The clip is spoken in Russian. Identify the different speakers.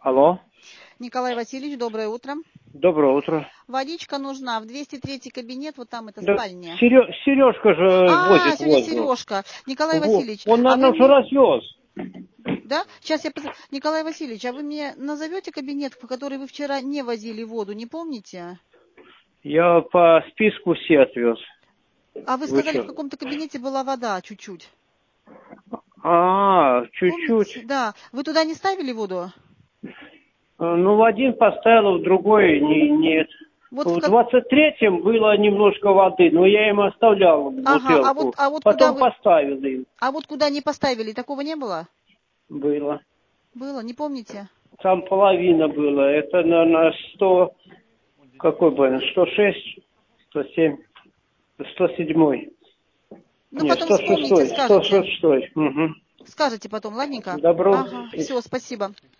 Speaker 1: Алло.
Speaker 2: Николай Васильевич, доброе утро.
Speaker 1: Доброе утро.
Speaker 2: Водичка нужна в 203 кабинет, вот там это
Speaker 1: Да,
Speaker 2: спальня.
Speaker 1: Сережка же возит
Speaker 2: Сегодня
Speaker 1: воздух.
Speaker 2: Сережка. Николай
Speaker 1: Вот.
Speaker 2: Васильевич,
Speaker 1: Он,
Speaker 2: а вы
Speaker 1: наверное, уже
Speaker 2: мне...
Speaker 1: развез.
Speaker 2: Да? Сейчас я... Николай Васильевич, а вы мне назовете кабинет, в который вы вчера не возили воду, не помните?
Speaker 1: Я по списку все отвез.
Speaker 2: А вы
Speaker 1: Вы
Speaker 2: сказали, в
Speaker 1: что?
Speaker 2: каком-то кабинете была вода чуть-чуть.
Speaker 1: Чуть-чуть.
Speaker 2: Помните? Да. Вы туда не ставили воду?
Speaker 1: Ну, в один поставил, в другой нет.
Speaker 2: Вот
Speaker 1: В 23-м было немножко воды, но я им оставлял
Speaker 2: Ага,
Speaker 1: бутылку.
Speaker 2: а вот куда
Speaker 1: Потом
Speaker 2: вы...
Speaker 1: поставил им.
Speaker 2: А вот куда не поставили, такого не было?
Speaker 1: Было.
Speaker 2: Было, не помните?
Speaker 1: Там половина была. Это, наверное, 100... Какой был? 106, 107, 107.
Speaker 2: Ну,
Speaker 1: Нет,
Speaker 2: потом вспомните,
Speaker 1: 106.
Speaker 2: скажете.
Speaker 1: 106. Угу.
Speaker 2: Скажете потом, ладненько?
Speaker 1: Добро.
Speaker 2: Ага, все, спасибо.